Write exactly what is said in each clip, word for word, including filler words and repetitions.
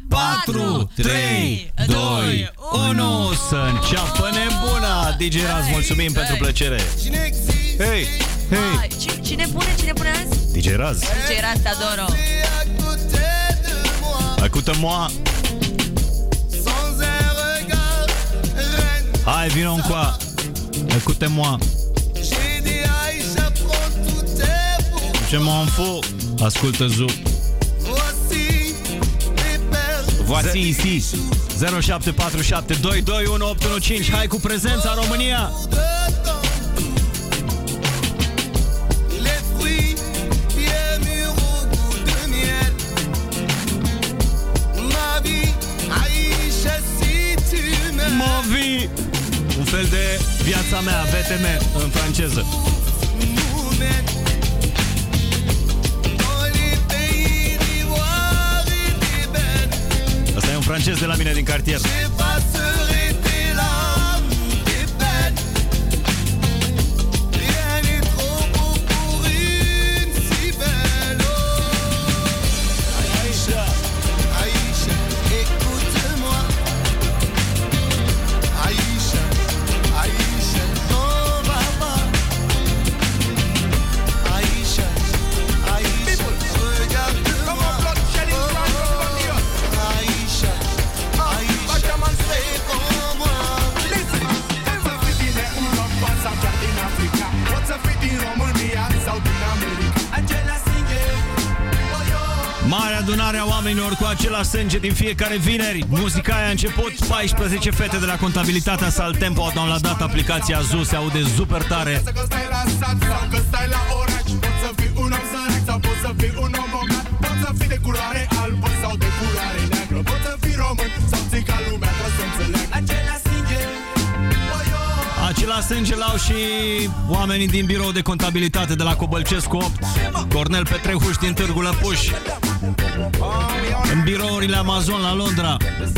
patru, trei, doi, unu. Să înceapă nebuna. D J Raz, mulțumim pentru plăcere. Hei, hei. Cine pune, cine pune azi? D J Raz. D J Raz, te adoro. Écoute-moi. Hai, vino încoa. Écoute-moi. Je m'en fous. Ascultă Zu. Voici ici. zero șapte patru șapte doi doi unu opt unu cinci. Hai cu prezența România. Movi. Un fel de Viața mea, V T M în franceză. Asta e un francez de la mine din cartier. Mare adunare a oamenilor cu același sânge din fiecare vineri. Muzica aia a început. paisprezece fete de la contabilitatea Saltempo au downloadat aplicația Zu. Se aude super tare. Același sânge l-au și oamenii din birou de contabilitate de la Cobălcescu opt, Cornel Petrehuș din Târgu Lăpuș, în birourile Amazon la Londra.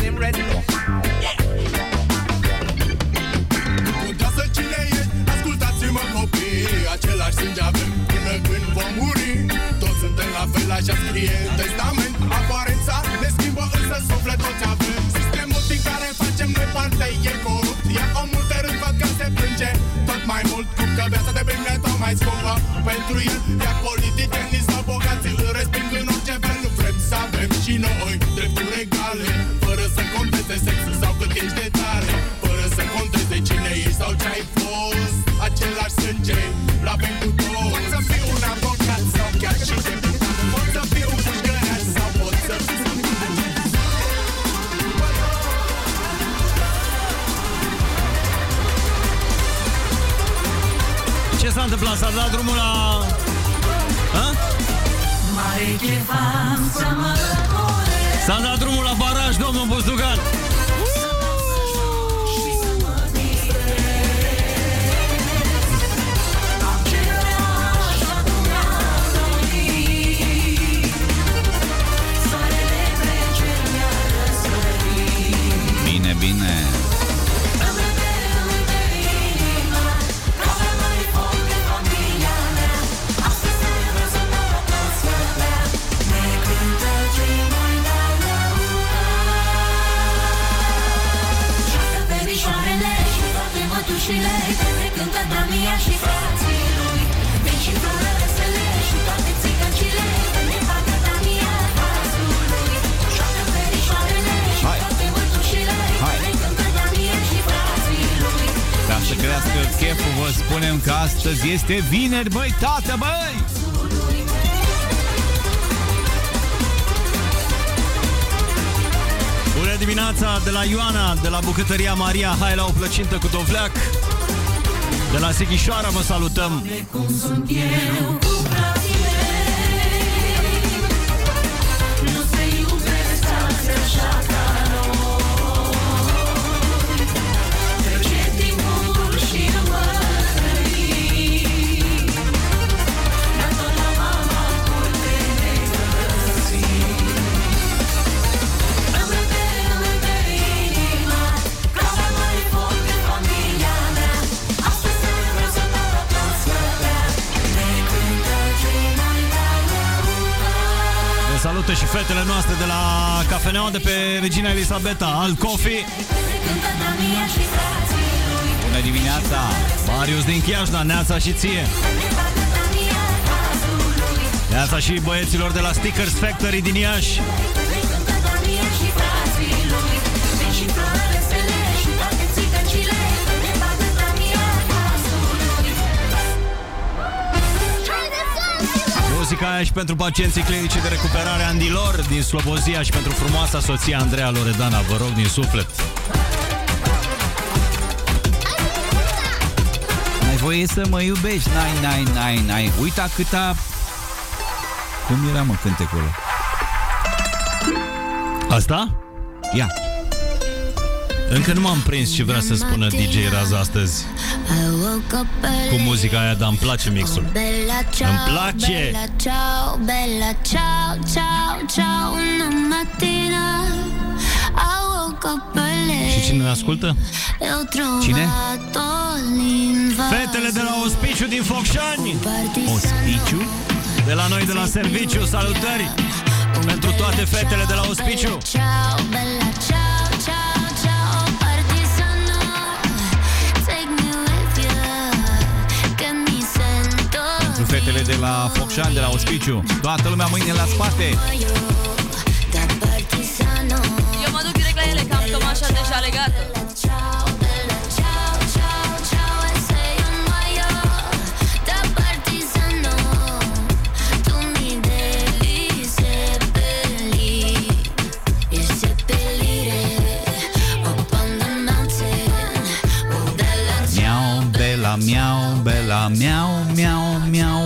Ascultați-mă copii, același sânge avem până când vom muri. Toți suntem la fel, așa scrie în testament. Aparența ne schimbă, însă sufletul ce avem. Sistemul din care facem noi parte e corupt. Ia omul de rând văd că se plânge tot mai mult, cum că viața de bine tot mai scumpă pentru el. Iar politicienii sau bogații îl resping în orice fel. Nu vrem să avem și noi drepturi egale, fără să conteze sexul sau cât ești de tare, fără să conteze cine ești sau ce ai fost. Același sânge l-avem cu toți. Pot să fii un avocat sau chiar și deputat, pot să fii un pușcărean sau pot să fii. Ce s-a întâmplat? S-a dat drumul la... Ha? S-a dat drumul la baraj, domnul Buzdugan. Bine, bine. Ca să crească cheful, vă spunem că astăzi este vineri, băi, tată, băi! Bună dimineața de la Ioana, de la Bucătăria Maria. Hai la o plăcintă cu dovleac. De la Sighișoara vă salutăm. Cum sunt eu cu frații mei, nu se iubesc alți așa ca noi. Trece timpul și îmbătrânim, dar tot la mama curte ne găsim. Îmi râde, îmi râde inima, că avem mai foc de familia mea. Astăzi vreau să mă răpesc. fetele noastre de la cafeneaua de pe Regina Elisabeta, Al Coffee. Bună dimineața! Marius din Chiajna, neața și ție. Neața și băieților de la Stickers Factory din Iași. Muzica aia și pentru pacienții clinici de recuperare Andilor din Slobozia și pentru frumoasa soție Andreea Loredana, vă rog din suflet. N-ai voie să mă iubești, n-ai, n-ai, n-ai, n-ai. Uita câta... Cum era, mă, cântecul ăla? Asta? Ia. Încă nu m-am prins ce vrea să spună D J Raza astăzi cu muzica aia, dar îmi place mixul. Îmi place! Și cine ne ascultă? Cine? Fetele de la Ospiciu din Focșani. Ospiciu? De la noi de la serviciu, salutări pentru toate fetele de la Ospiciu. Pentru fetele de la Focșani, de la Ospiciu. Toată lumea mâine la spate. Eu mă duc direct la ele, că am cămașa deja legată. Miau, bella, miau, miau, miau.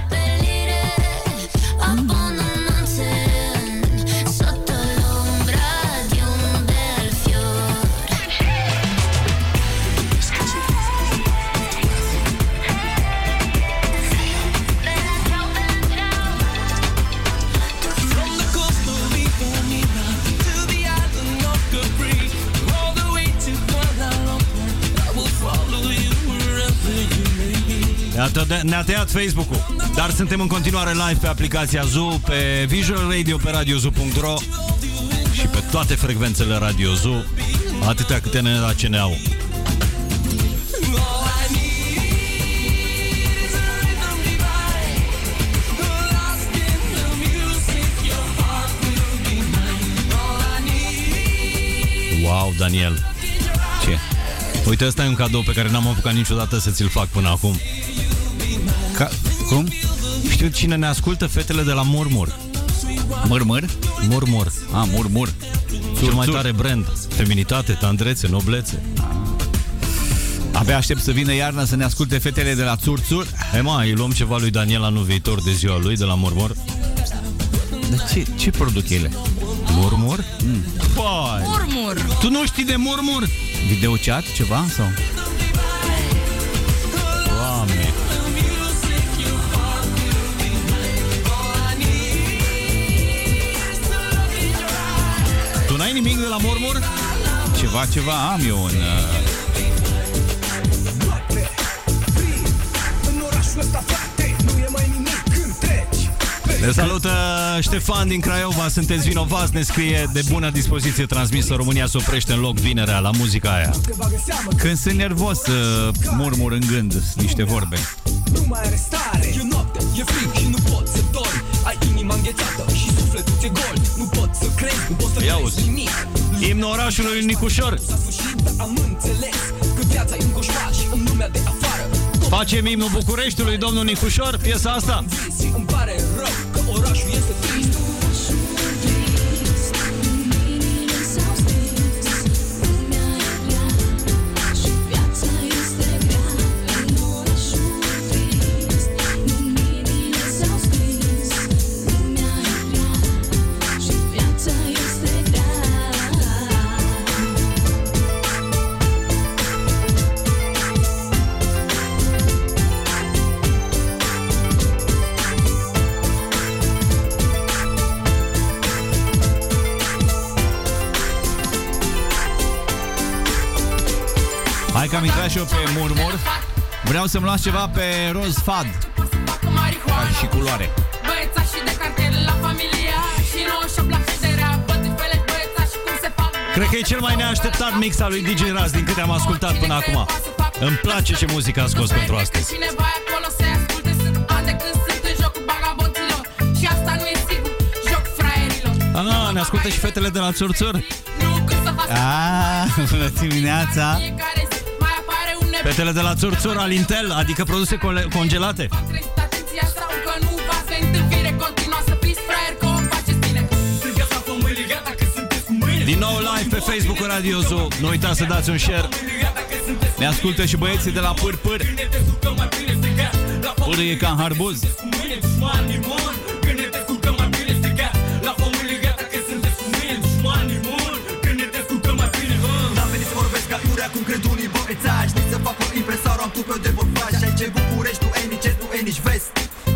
Ne-a tăiat Facebook-ul, dar suntem în continuare live pe aplicația Zoo, pe Visual Radio, pe radio zoo punct ro și pe toate frecvențele Radio Zoo, atâtea câte ne da ce ne au. Wow, Daniel! Ce? Uite, ăsta e un cadou pe care n-am apucat niciodată să ți-l fac până acum. Ca... Cum? Știu cine ne ascultă, fetele de la Murmur. Murmur? Murmur. Ah, Murmur. Cel mai tare brand. Feminitate, tandrețe, noblețe. Abia aștept să vină iarna să ne asculte fetele de la Țurțur. Hai mă, îi luăm ceva lui Daniel anul viitor de ziua lui, de la Murmur. Dar ce, ce produc ele? Murmur? Mm. Păi, Murmur. tu nu știi de Murmur? Videochat, ceva? Sau? Doamne. Tu n-ai nimic de la Murmur? Ceva, ceva am eu în... Uh... Ne salută Ștefan din Craiova. Sunteți vinovați, ne scrie. De bună dispoziție transmisă. România se oprește în loc vinerea la muzica aia. Când sunt nervos, uh, murmur în gând niște vorbe. Nu mai are stare, e noapte, e frig și nu pot să dormi. Ai inima înghețată și sufletul ți-e gol. Nu pot să crezi, nu pot să crezi nimic. Imnul orașului Nicușor. S-a sfârșit, dar am înțeles că viața e un coșmar și în lumea de afară. Facem imnul Bucureștiului, domnul Nicușor, piesa asta. Și îmi pare rău că orașul este trist. Hai că am intrat și eu pe Murmur. Vreau să-mi luați ceva pe Roz Fad. Ca și culoare. Băiețașii de cartier la familia și nouă Cred că e cel mai neașteptat mix al lui D J Raz din câte am ascultat până acum. Îmi place ce muzică a scos pentru astăzi. Ah, ne ascultă și fetele de la Țurțur. Ah, bună dimineața. Fetele de la Țurțur, Alintel, adică produse congelate. Din nou live pe Facebook Radio Zoo. Nu uitați să dați un share. Ne ascultă și băieții de la Pâr-Pâr. Pâr e ca în harbuz. Cum cred unii băiețași, nici să fac o impresară, am tupeu de bărbași. Aici e București, nu e nici est, nu e nici vest.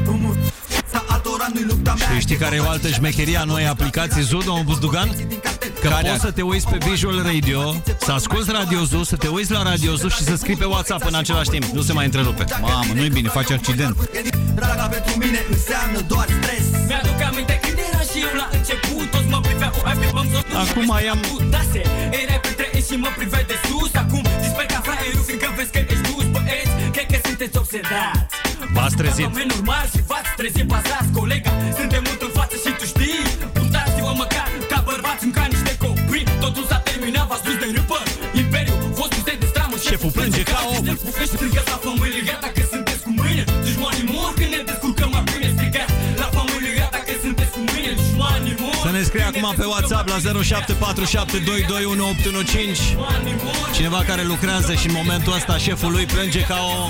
Altora nu-i lupta mea. Și știi care e o altă șmecherie a noi aplicații Zoo, domnul Buzdugan? Că Care poți să te uiți pe Visual Radio, să asculti Radio Zoo, să te uiți la Radio Zoo și să scrii pe WhatsApp în același timp. Nu se mai întrerupe. Mamă, nu-i bine, faci accident. Draga pentru mine înseamnă doar stres. Mi-aduc aminte când era și eu la început, toți mă priveau, ai fi băm sos. Acum mai am... Dase, erai printre ei și mă priveai de sus. Acum disperi ca fraierul, fiindcă vezi că ești dus, băieți. Cred că sunteți obsedați. V-ați trezit. E normal și v-ați trezit, bazați, colega. Suntem mult în față și tu știi. Puntați-vă măcar ca bărbați în ca niște copii. Totul s-a terminat, v-ați dus de râpă. Imperiul vostru se destramă. Șeful plânge ca om. Strigați la familie, gata că sunteți cu mâine. Dușmanii mor când ne descurcăm mai bine. Strigați la familie, gata că sunteți cu mâine. Dușmanii mor. Să ne scrie acum pe WhatsApp la zero șapte patru șapte doi doi unu opt unu cinci. Cineva care lucrează și în momentul ăsta șeful lui plânge ca o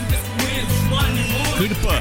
cârpă.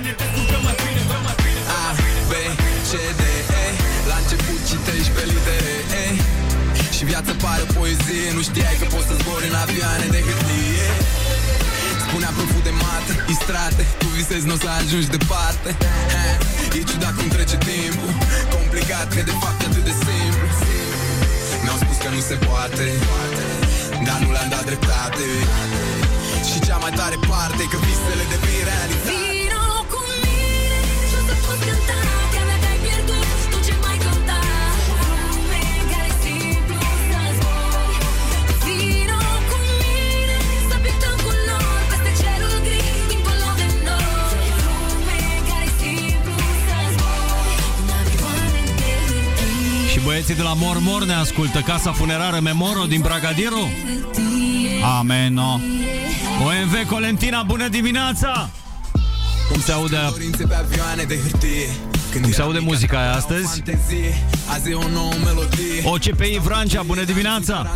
A, B, C, D, E. La început citești pe litere E și viața pare poezie. Nu știai că poți să zbori în avioane de hârtie. Spunea proful de mate, istrate. Tu visezi, n-o să ajungi departe. ha, E ciudat cum trece timpul. Complicat, că de fapt e atât de simplu. Mi-au spus că nu se poate, dar nu le-am dat dreptate. Și cea mai tare parte e că visele devin realitate. Vino cu mine și o să poți cânta. Chiar dacă ai pierdut tot ce mai conta. Lume care simplu să zbori. Vino cu mine să pictăm culori peste cerul gri, dincolo de noi. Lume care simplu să zbori. Un avion de hârtie. Și băieții de la Mormor ne ascultă. Casa funerară Memoro din Bragadiru. Amen, no. O M V Colentina, bună dimineața! Cum se aude, cum se aude muzica aia astăzi? O C P I Vrancea, bună dimineața!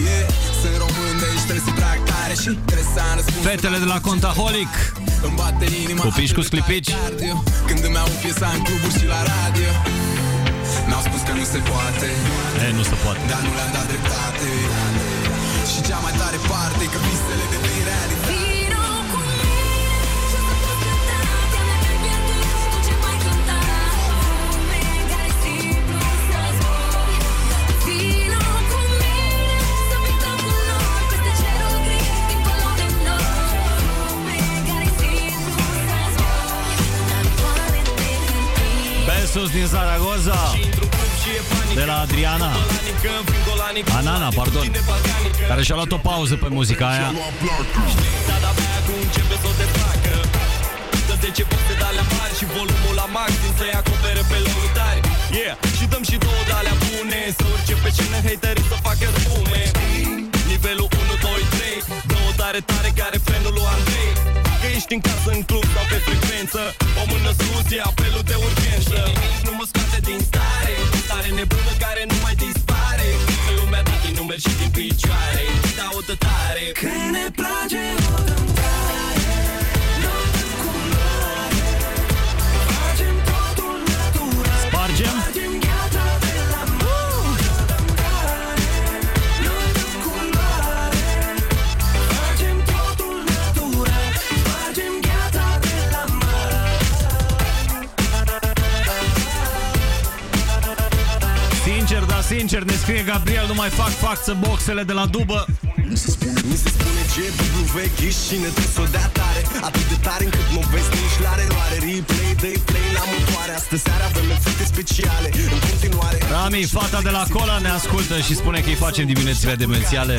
Fetele de la Contaholic, Pupici cu sclipici. Când îmi au piesa în cluburi și la radio. Mi-au spus că nu se poate, E, nu se poate. dar nu le-am dat dreptate. Și cea mai tare parte e că visele devin realitate. Vino cu mine și o să poți cânta. Chiar dacă ai pierdut tot ce mai conta. Lume care simplu să zbori. Vino cu mine să pictăm culori peste cerul gri, dincolo de noi. Lume care simplu să zbori. Un avion de hârtie. Besos din Zaragoza, de la Adriana Anana, pardon, care și-a luat o pauză pe muzica aia. zece puncte de-alea mari și volumul la maxim să-i acopere pe lăutari. Yeah, și dăm și două de-alea bune, să urce pe scenă haterii să facă răbume. Nivelul unu, doi, trei, două tare tare care frenul lui Andrei. Că ești în casă, în club sau pe frecvență, o mână sus e apelul de urgență. Nimic nu mă scoate din stare, stare nebună care nu mai dispare. Că lumea dă din numeri și din picioare, dau de tare. Când ne place o dăm tare, noi dăm culoare. Facem totul natural, Spargem? spargem gheața de la mare. Dăm tare, noi dăm culoare. Facem totul natural, spargem gheața de la mare. Sincer, da, sincer, ne scrie Gabriel, nu mai fac față boxele de la dubă. Mi se spune, mi se spune G W Ghiși și ne trebuie să o dea tare. Atât de tare încât nu vezi nici la reloare. Replay, day play la motoare. Astă seara avem efecte speciale în continuare. Rami, fata de la Cola ne ascultă și spune că îi facem diminețile demențiale.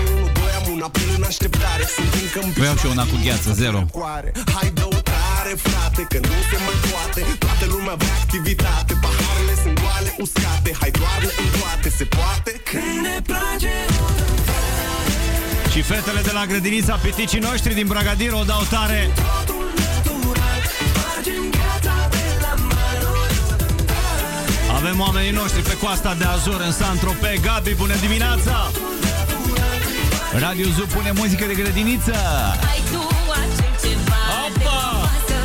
Vreau și una cu gheață, zero. Hai dă o tare, frate, că nu se mai poate. Toată lumea vrea activitate. Paharele sunt goale, uscate. Hai doarne în toate, se poate? Când ne place. Și fetele de la grădinița piticii noștri din Bragadir o dau tare. Avem oamenii noștri pe coasta de Azur în Saint-Tropez. Gabi, bună dimineața! Radio Zoo pune muzică de grădiniță. Opa!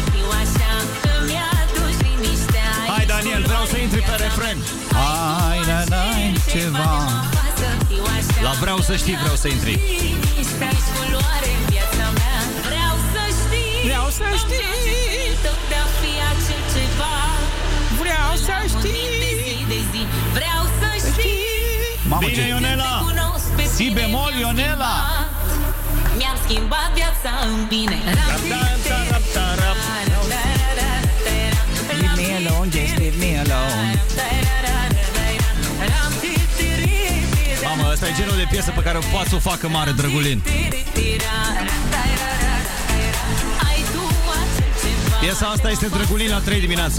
Hai, Daniel, vreau să intri pe refren. Hai, da, da, ceva. La vreau să știi, vreau să intri. Vreau să știi. Vreau să știi. Vreau să știi. Mamă, Bine, ce... Ionela! Si bemol, Ionela! Mi-am schimbat viața în bine. Leave me alone, just leave me alone. Mamă, ăsta e genul de piesă pe care o poate să o facă mare Drăgulin. Piesa asta este Drăgulin la trei dimineața.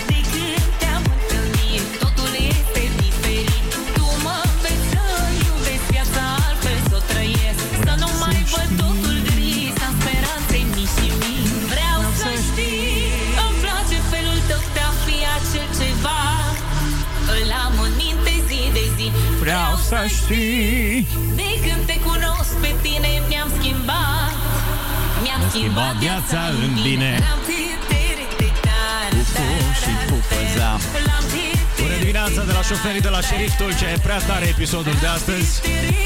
Vreau să știi. De când te cunosc pe tine mi-am schimbat. Mi-am schimbat viața în bine. Și pupăza. Bună dimineața de la șoferii de la Șerif Tulcea. E prea tare episodul de astăzi.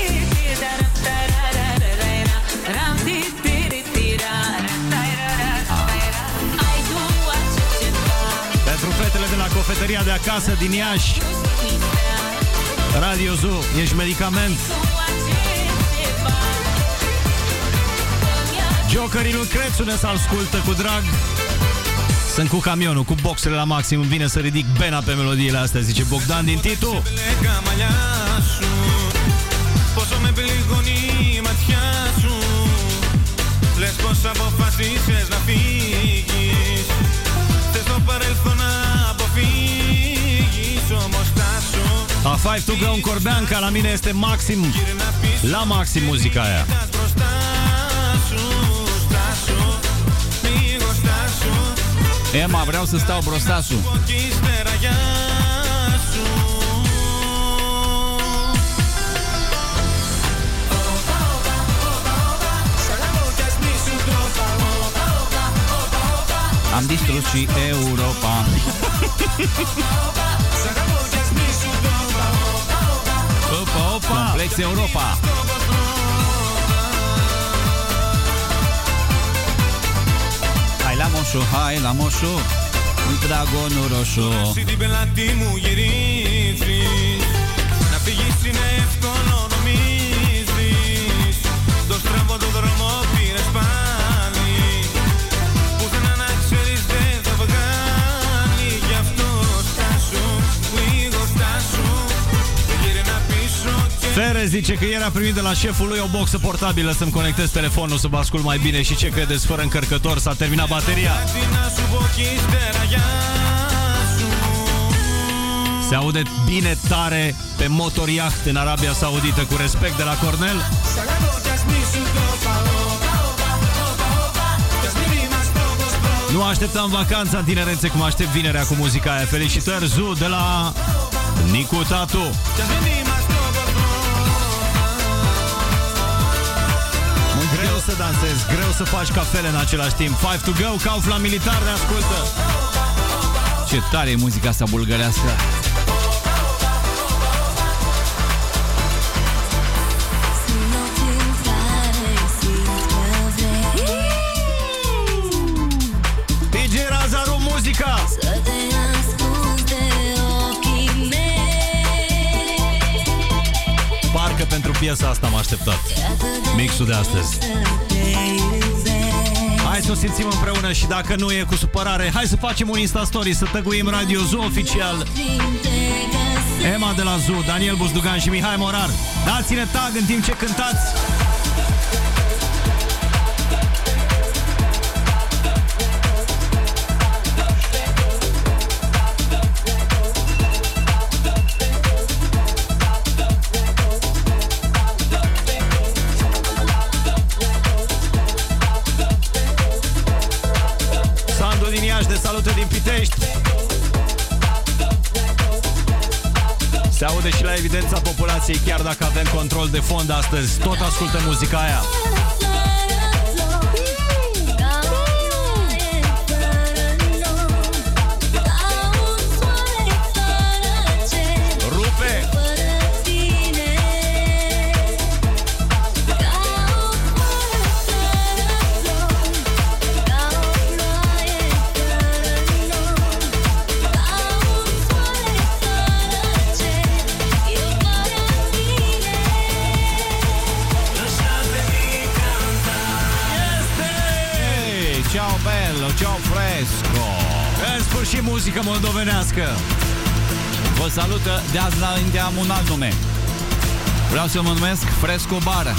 Pentru fetele de la cofetăria de acasă din Iași, Radio Zoo, ești medicament. Jokerii lui Crețu ne ascultă cu drag. Sunt cu camionul, cu boxele la maxim. Îmi vine să ridic bena pe melodiile astea, zice Bogdan din Titu. A Five to Go în Corbeanca, la mine este maxim, la maxim muzica aia. Emma, vreau să stau brostasul. Am distrus și Europa. Opa, opa. Complex Europa. Hai la moșu, hai la moșu, în dragonul roșu. Și din pelatii μου γυρίζεις. Να φύγεις είναι εύκολο νομίζεις. Το στραβό το δρόμο πήρες πάλι. Πουθενά να ξέρεις δεν θα βγάλει. Γι' αυτό στάσου, λίγο στάσου. Γύρνα πίσω και... Fere zice că ieri a primit de la șeful lui o boxă portabilă să-mi conectez telefonul să vă ascult mai bine. Și ce credeți, fără încărcător s-a terminat bateria. Se aude bine tare pe motoriaht în Arabia Saudită, cu respect de la Cornel. Nu așteptam vacanța în tinerețe cum aștept vinerea cu muzica aia. Felicitări, Zu, de la Nicu Tatu. Greu să dansezi, greu să faci cafele în același timp. Five to Go, Kaufland Militar ne ascultă. Ce tare e muzica asta bulgărească. D J Razaru, muzica! Să te ascunzi de ochii mei. piesa asta am așteptat. Mixul de astăzi. Hai să o simțim împreună și dacă nu e cu supărare, hai să facem un Insta Story, să tăguim Radio Zoo oficial. Emma de la Zoo, Daniel Buzdugan și Mihai Morar. Dați-ne tag în timp ce cântați. De salute din Pitești. Se aude și la evidența populației, chiar dacă avem control de fond astăzi. Tot ascultă muzica aia. Rupe! Ciao bello, ciao fresco. În sfârșit muzică moldovenească. Vă salută de azi înainte am un alt nume. Vreau să mă numesc Fresco Bar.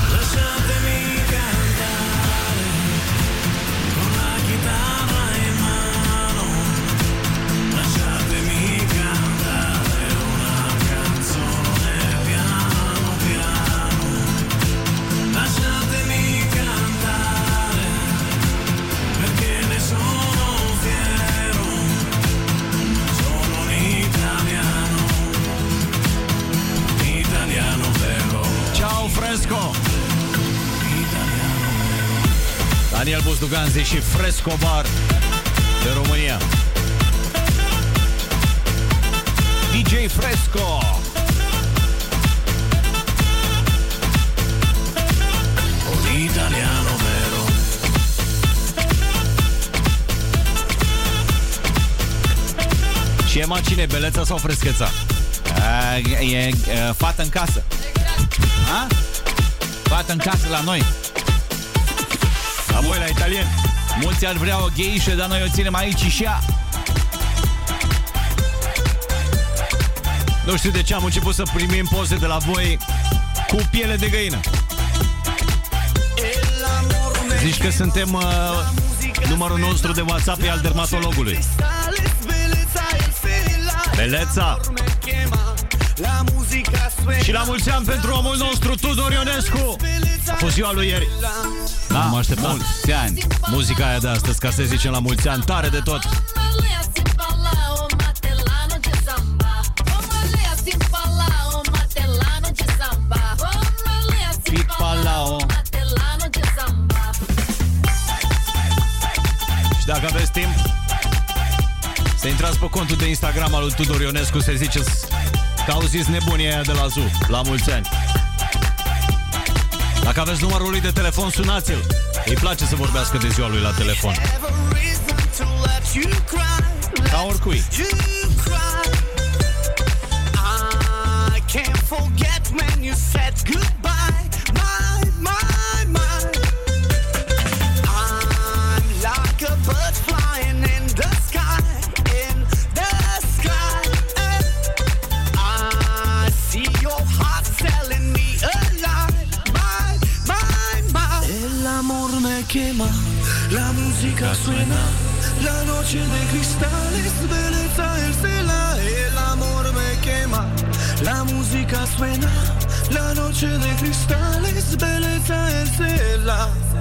Fresco. Daniel Buzdugan și Fresco Bar de România. D J Fresco. Un italiano vero. Și Emma cine? Beleța sau Frescheța? Uh, e uh, fată în casă. Ha? Fată în casă la noi. La voi, la italien. Mulți ar vrea o gheișă, dar noi o ținem aici și ea. Nu știu de ce am început să primim poze de la voi cu piele de găină. Zici că suntem uh, numărul nostru de WhatsApp e al dermatologului. Beleța. Și la mulți ani pentru omul nostru Tudor Ionescu. A fost ziua lui ieri. Da, am așteptat mulți ani. Muzica aia de astăzi, ca să zicem la mulți ani, tare de tot. Și dacă aveți timp să intrați pe contul de Instagram al lui Tudor Ionescu, să ziceți că auziți nebunia aia de la Zoo. La mulți ani. Dacă aveți numărul lui de telefon, sunați-l. Îi place să vorbească de ziua lui la telefon. Ca oricui. La música suena, la noche de cristales, belleza el cela, el amor me quema. La música suena, la noche de cristales, belleza el cela.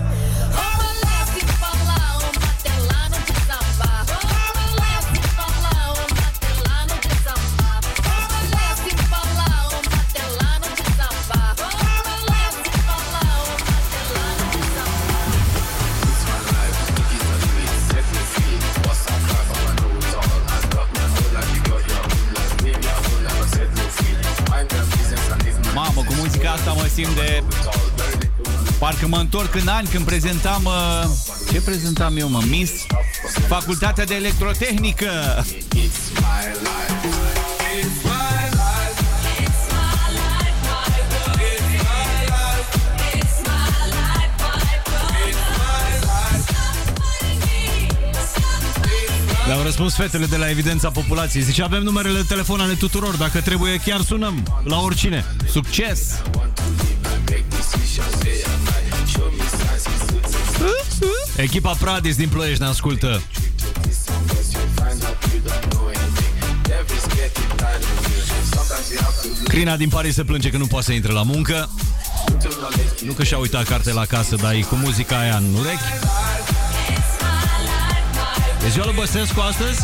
Mamă, cu muzica asta mă simt de... Parcă mă întorc în ani când prezentam... Uh... Ce prezentam eu, mă? Miss Facultatea de Electrotehnică. răspuns fetele de la Evidența Populației. Zice, avem numerele de telefon ale tuturor. Dacă trebuie, chiar sunăm la oricine. Succes! Echipa Pradis din Ploiești ne ascultă. Crina din Paris se plânge că nu poate să intre la muncă. Nu că și-a uitat cartea la casă, dar e cu muzica aia în urechi. E ziua lui Băsescu astăzi?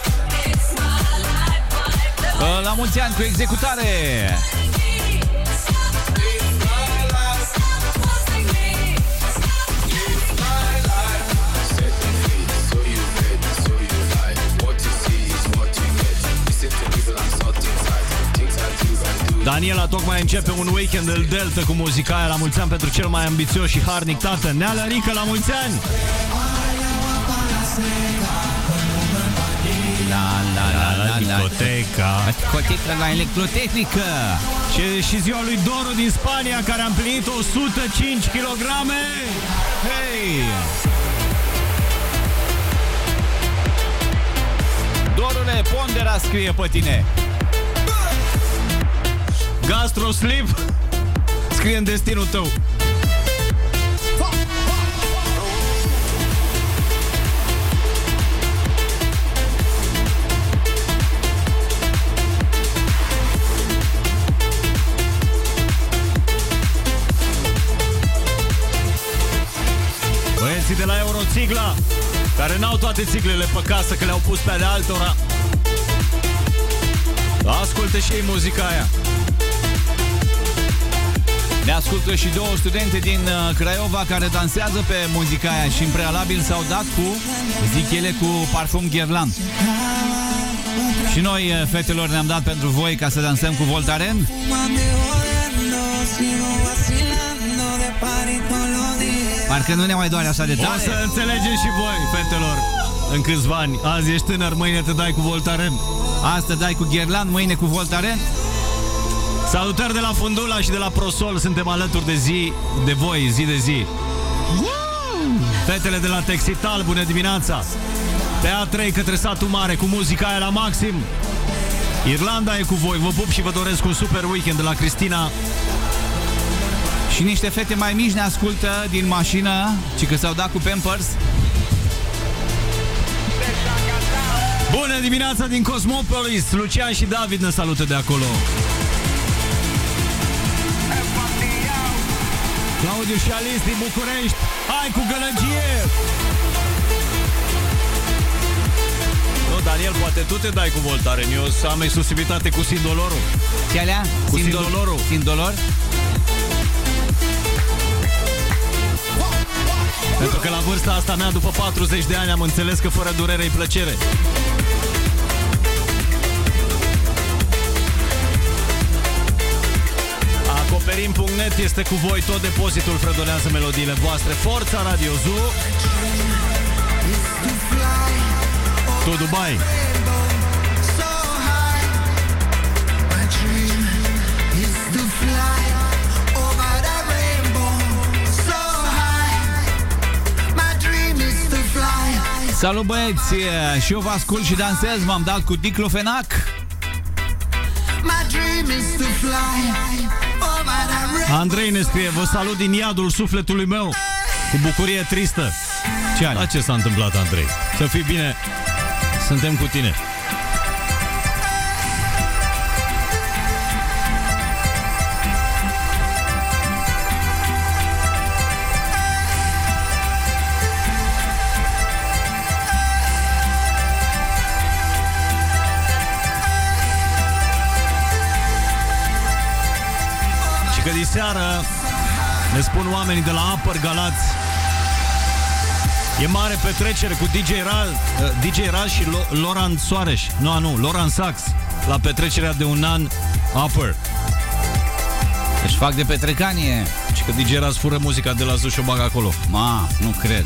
La mulți ani cu executare! Daniela tocmai începe un weekend în Delta cu muzica aia. La mulți ani pentru cel mai ambițios și harnic tată, Nea Lărică, la mulți ani! La la la la la discoteca. Discoteca la electrotehnică. Și, și ziua lui Doru din Spania, care a împlinit o sută cinci kilograme. Hei! Dorule, pondera scrie pe tine. Gastroslip scrie în destinul tău. Băieții de la Euroțigla, care n-au toate țiglele pe casă, că le-au pus pe ale altora, ascultă și ei muzica aia. Ne ascultă și două studente din Craiova care dansează pe muzica aia și în prealabil s-au dat cu, zic ele, cu parfum Guerlain. Și noi, fetelor, ne-am dat pentru voi ca să dansăm cu Voltaren. Parcă nu ne mai doare așa de tare. O să înțelegeți și voi, fetelor, în câțiva ani. Azi ești tânăr, mâine te dai cu Voltaren. Astăzi dai cu Guerlain, mâine cu Voltaren. Salutări de la Fundula și de la Prosol. Suntem alături de zi, de voi, zi de zi. Fetele de la Texital, bună dimineața. Pe A trei către Satul Mare cu muzica aia la maxim. Irlanda e cu voi, vă pup și vă doresc un super weekend de la Cristina. Și niște fete mai mici ne ascultă din mașină, ci că s-au dat cu Pampers. Bună dimineața din Cosmopolis. Lucian și David ne salută de acolo. Claudiu și Alice din București. Hai cu gălăgie! Nu, Daniel, poate tu te dai cu Voltaren. Eu am exclusivitate cu Sindolorul. Ce alea? Cu Sindol- Sindolorul. Sindolor? Pentru că la vârsta asta mea, după patruzeci de ani, am înțeles că fără durere e plăcere. Acoperim punct net este cu voi, tot depozitul fredonează melodiile voastre. Forța Radio Zoo. Tu Dubai. Salut băieți, și eu vă ascult și dansez, m-am dat cu diclofenac. Andrei ne scrie, vă salut din iadul sufletului meu, cu bucurie tristă. Ce are? La ce s-a întâmplat, Andrei? Să fii bine, suntem cu tine. Că diseară ne spun oamenii de la Upper Galați, e mare petrecere cu D J Raz, D J Raz și Loran Soares. Nu, nu, Loran Sax la petrecerea de un an Upper. Deci fac de petrecanie. Și că D J Raz fură muzica de la Zoo și o bagă acolo. Ma, nu cred.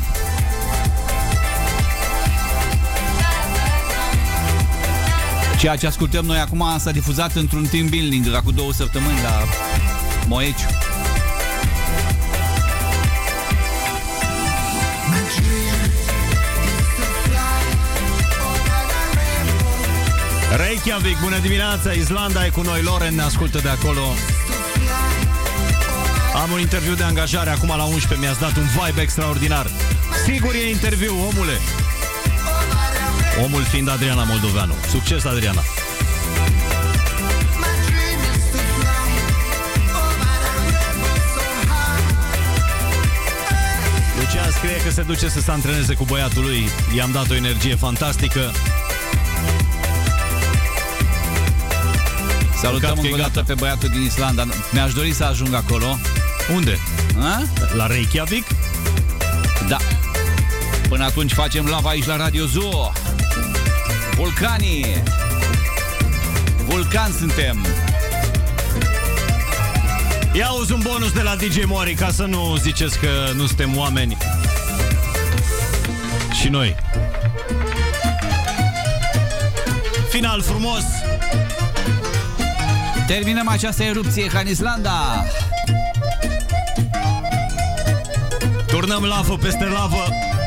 Ceea ce ascultăm noi acum s-a difuzat într-un team building de la cu două săptămâni la Moeciu. Reykjavik, bună dimineața, Islanda e cu noi, Loren ne ascultă de acolo. Am un interviu de angajare acum la unsprezece, mi-ați dat un vibe extraordinar. Sigur e interviu, omule. Omul fiind Adriana Moldoveanu. Succes, Adriana. Lucian scrie că se duce să se antreneze cu băiatul lui. I-am dat o energie fantastică. Salutăm încă o dată pe băiatul din Islanda. Mi-aș dori să ajung acolo. Unde? A? La Reykjavik? Da. Până atunci facem live aici la Radio Zoo. Vulcanii. Vulcan suntem. Ia auzi un bonus de la D J Mori, ca să nu ziceți că nu suntem oameni. Și noi. Final frumos. Terminăm această erupție ca în Islanda. Turnăm lavă peste lavă.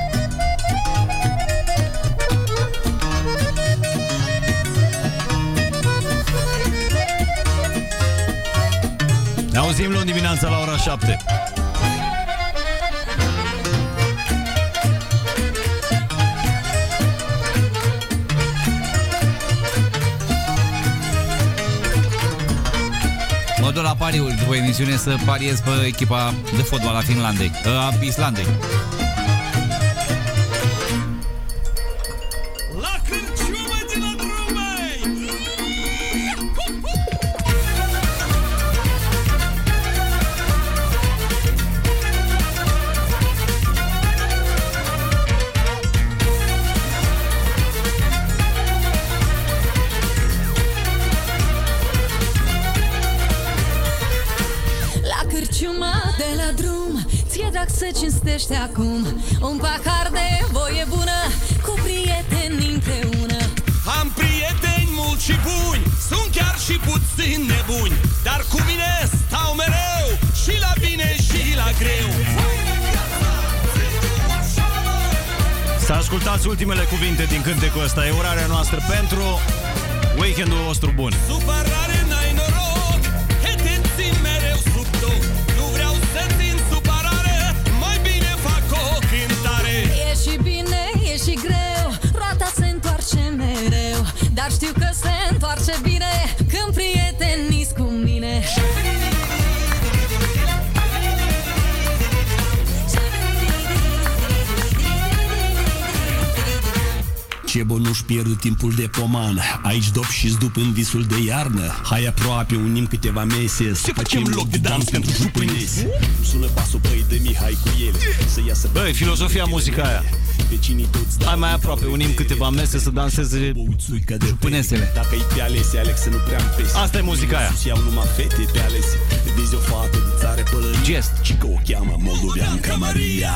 Ne auzim luni dimineața la ora șapte. Mă duc la pariuri după emisiune să pariez pe echipa de fotbal a Finlandei, a Islandei. La cârciumă din la drumei! La cârciuma de la drum, ție drag se cinstește acum un pahar de voie bună cu prieteni împreună. Am prieteni mulți și buni, sunt chiar și puțin nebuni, dar cu mine stau mereu, și la bine și la greu. Să ascultați ultimele cuvinte din cântecul ăsta. E urarea noastră pentru weekendul vostru bun. Supărare n-ai noroc, că te țin mereu sub toc. Nu vreau să țin supărare, mai bine fac o cântare. E și bine, e și greu, roata se întoarce mereu, dar știu că se întoarce bine când prieteni-s cu mine. Ce bun nu-și pierd timpul de poman. Aici dop și-ți dup în visul de iarnă. Hai aproape, unim câteva mese, să facem loc de dans pentru jupânese. Sună basul, băi, de Mihai cu ele, să iasă. Băi, filozofia muzica aia. Hai mai aproape, unim câteva mese să danseze jupânesele. Dacă-i pe alese, Alex, să nu prea împese. Asta e muzica aia. Sus iau numai fete pe alese. Vezi o fată de țară pălărie. Gest. Și că o cheamă Moldoveanca Maria.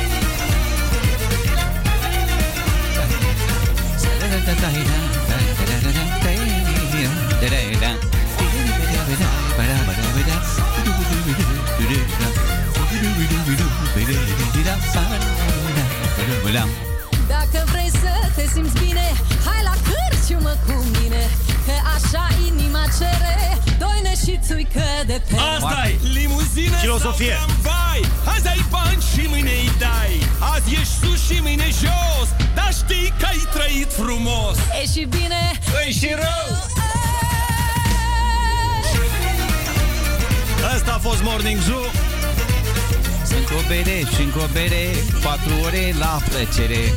Dacă vrei să te simți bine, hai la cârciumă cu mine, că așa inima cere, doine și țuică de pe. Asta-i Limuzină filozofie. sau tramvai, azi ai bani și mâine îi dai. Azi ești sus și mâine jos, dar știi că ai trăit frumos. E și bine, e și rău. Asta a fost Morning Zoo. Încă o bere și încă o bere, patru ore la plăcere.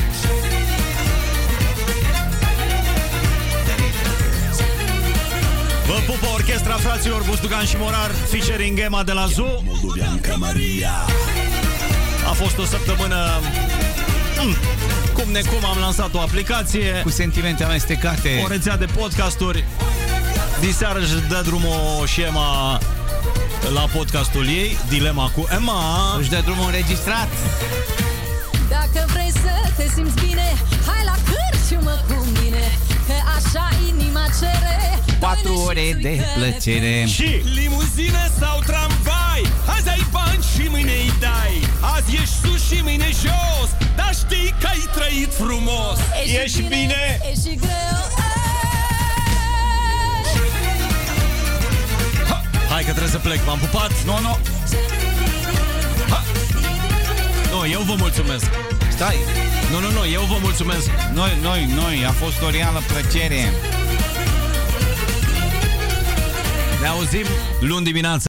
Vă pupă orchestra fraților Buzdugan și Morar, featuring Emma de la Zoo. Moldoveanca Maria. A fost o săptămână mm, cum necum am lansat o aplicație cu sentimente amestecate, o rețea de podcasturi. Diseară își dă drumul și Emma la podcastul ei, Dilema cu Emma. Își dă drumul înregistrat. dacă vrei să te simți bine, hai la cârciumă cu mine, că așa inima cere. Patru ore de plăcere. Și limuzină sau tramvai, azi ai bani și mâine îi dai. Azi ești sus și mâine jos, dar știi că ai trăit frumos. E și bine, e și greu. Hai că trebuie să plec, m-am pupat. Nu, nu. Ha! Nu, eu vă mulțumesc. Stai. Nu, nu, nu, eu vă mulțumesc. Noi, noi, noi, a fost o reală plăcere. Ne auzim luni dimineața.